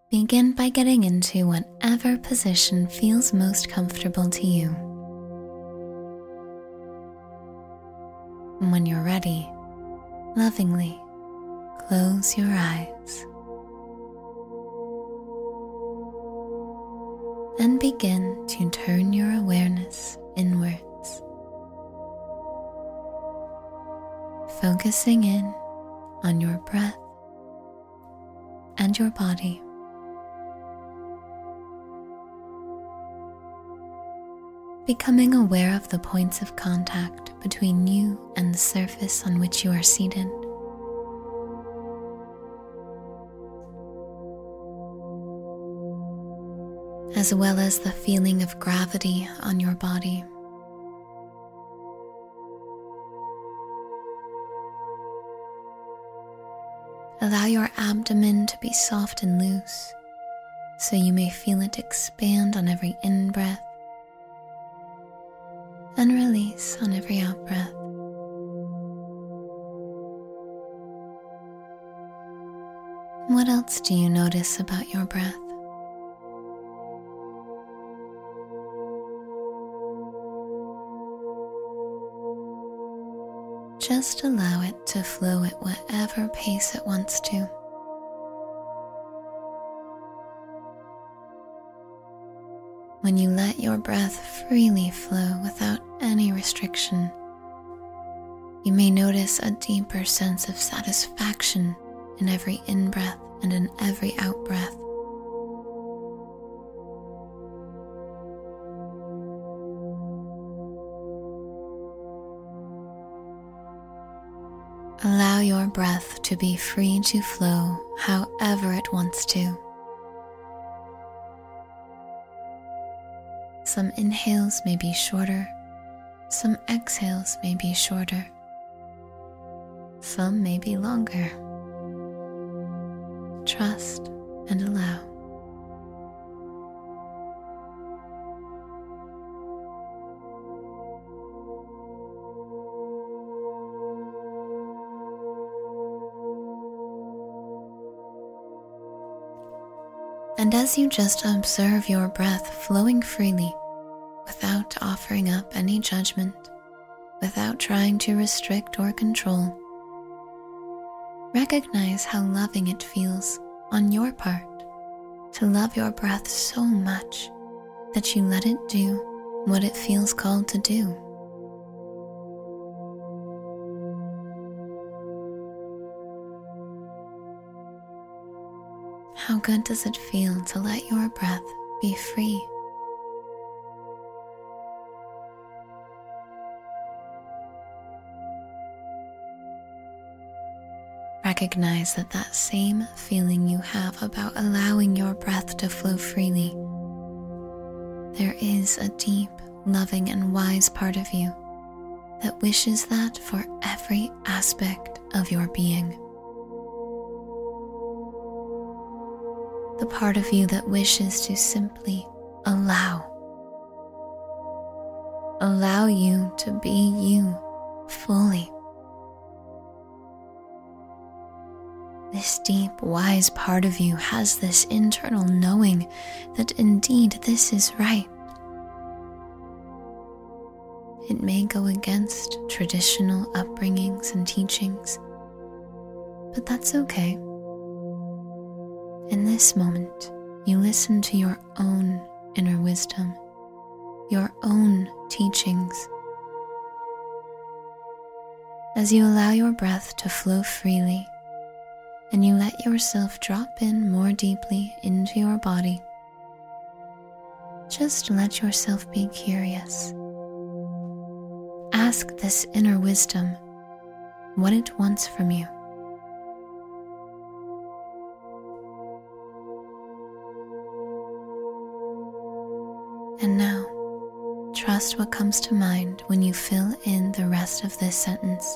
Begin by getting into whatever position feels most comfortable to you. When you're ready, lovingly close your eyes and begin to turn your awareness inwards, focusing in on your breath and your body. Becoming aware of the points of contact between you and the surface on which you are seated. As well as the feeling of gravity on your body. Allow your abdomen to be soft and loose, so you may feel it expand on every in-breath and release on every out-breath. What else do you notice about your breath? Just allow it to flow at whatever pace it wants to. When you let your breath freely flow without any restriction, you may notice a deeper sense of satisfaction in every in-breath and in every out-breath. Allow your breath to be free to flow however it wants to. Some inhales may be shorter, some exhales may be shorter, some may be longer. Trust and allow. And as you just observe your breath flowing freely, without offering up any judgment, without trying to restrict or control, recognize how loving it feels on your part to love your breath so much that you let it do what it feels called to do. How good does it feel to let your breath be free? Recognize that that same feeling you have about allowing your breath to flow freely, there is a deep, loving, and wise part of you that wishes that for every aspect of your being. The part of you that wishes to simply allow you to be you fully. This deep, wise part of you has this internal knowing that indeed this is right. It may go against traditional upbringings and teachings, but that's okay. In this moment, you listen to your own inner wisdom, your own teachings. As you allow your breath to flow freely, and you let yourself drop in more deeply into your body, just let yourself be curious. Ask this inner wisdom what it wants from you. And now, trust what comes to mind when you fill in the rest of this sentence.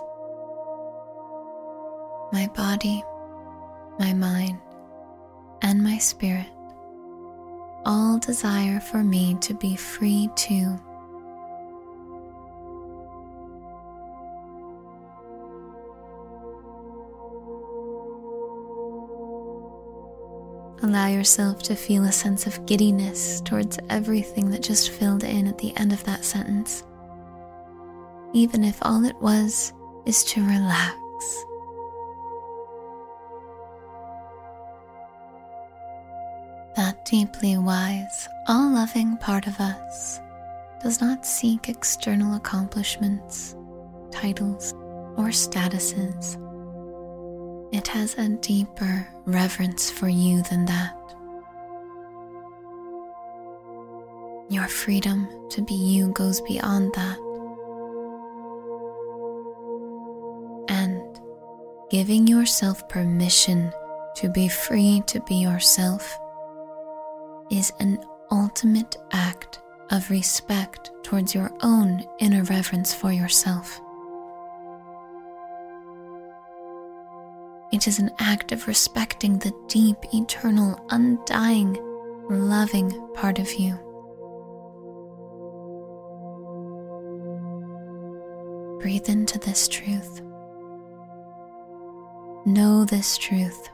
My body, my mind, and my spirit all desire for me to be free too. Allow yourself to feel a sense of giddiness towards everything that just filled in at the end of that sentence, even if all it was is to relax. That deeply wise, all-loving part of us does not seek external accomplishments, titles, or statuses. It has a deeper reverence for you than that. Your freedom to be you goes beyond that. And giving yourself permission to be free to be yourself is an ultimate act of respect towards your own inner reverence for yourself. It is an act of respecting the deep, eternal, undying, loving part of you. Breathe into this truth. Know this truth.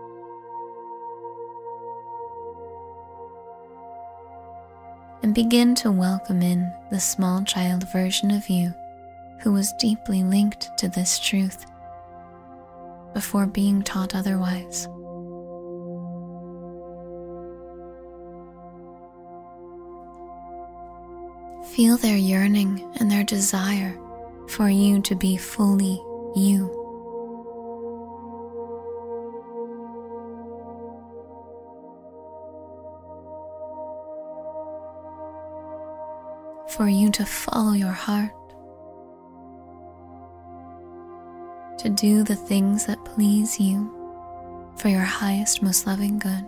And begin to welcome in the small child version of you who was deeply linked to this truth before being taught otherwise. Feel their yearning and their desire for you to be fully you. For you to follow your heart, to do the things that please you for your highest, most loving good,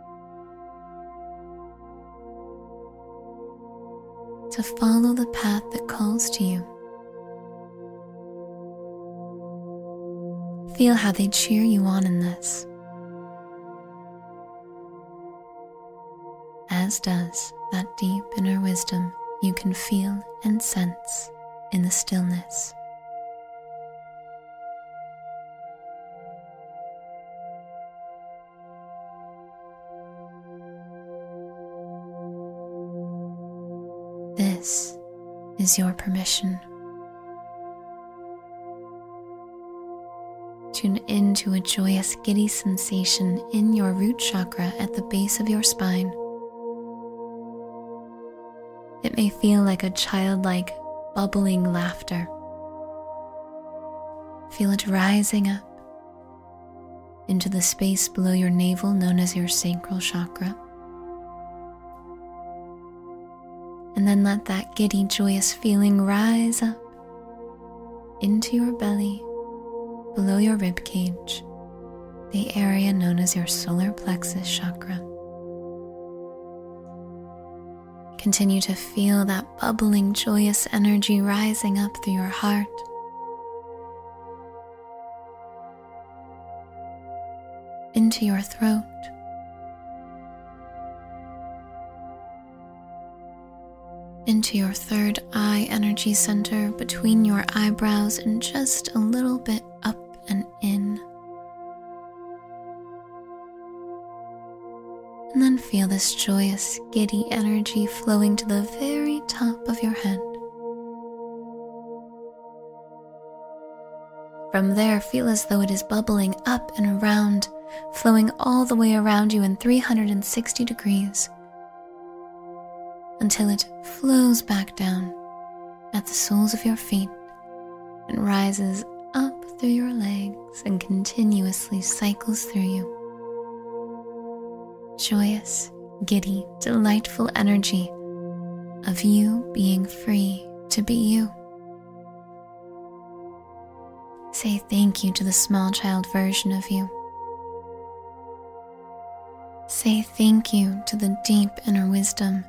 to follow the path that calls to you. Feel how they cheer you on in this, as does that deep inner wisdom you can feel and sense in the stillness. This is your permission. Tune into a joyous, giddy sensation in your root chakra at the base of your spine. It may feel like a childlike, bubbling laughter. Feel it rising up into the space below your navel known as your sacral chakra. And then let that giddy, joyous feeling rise up into your belly, below your rib cage, the area known as your solar plexus chakra. Continue to feel that bubbling, joyous energy rising up through your heart, into your throat, into your third eye energy center between your eyebrows and just a little bit up and in. And then feel this joyous, giddy energy flowing to the very top of your head. From there, feel as though it is bubbling up and around, flowing all the way around you in 360 degrees, until it flows back down at the soles of your feet and rises up through your legs and continuously cycles through you. Joyous, giddy, delightful energy of you being free to be you. Say thank you to the small child version of you. Say thank you to the deep inner wisdom.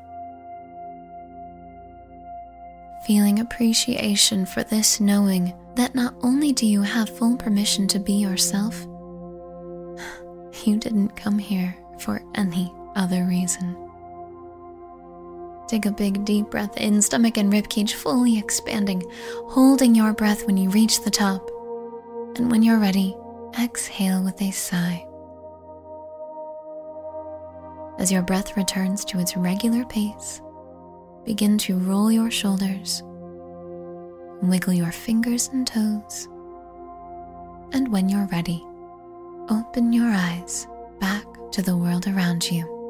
Feeling appreciation for this knowing that not only do you have full permission to be yourself, you didn't come here for any other reason. Take a big deep breath in, stomach and ribcage fully expanding, holding your breath when you reach the top. And when you're ready, exhale with a sigh. As your breath returns to its regular pace, begin to roll your shoulders, wiggle your fingers and toes, and when you're ready, open your eyes back to the world around you.